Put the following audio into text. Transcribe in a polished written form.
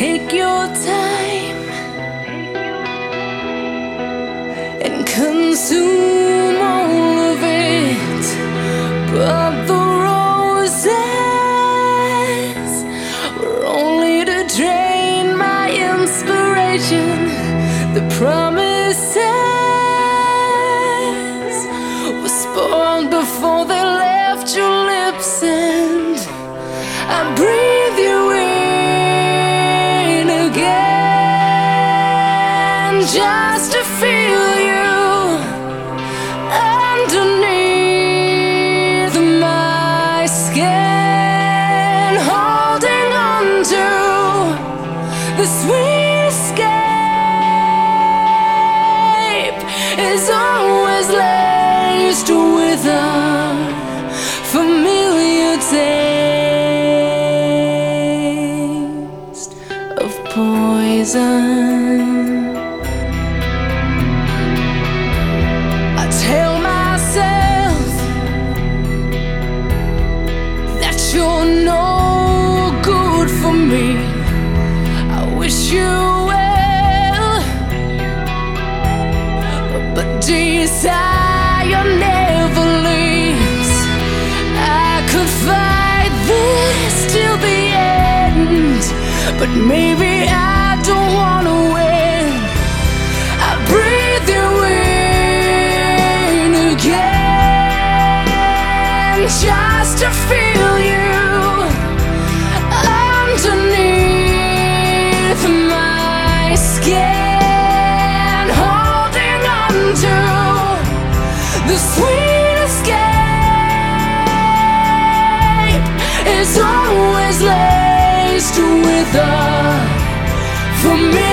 Take your time and consume all of it, but the roses were only to drain my inspiration. The promises were spoiled before they left your lips, and I breathe you in again just to feel you underneath my skin, holding on to the sweet escape is always laced with a familiar taste of poison. I tell myself that you're no good for me. I wish you well, but desire never leaves. I could fight this till the end, but maybe I don't wanna win. I breathe you in again just to feel you underneath my skin, holding on to the sweet escape is always laced with a familiar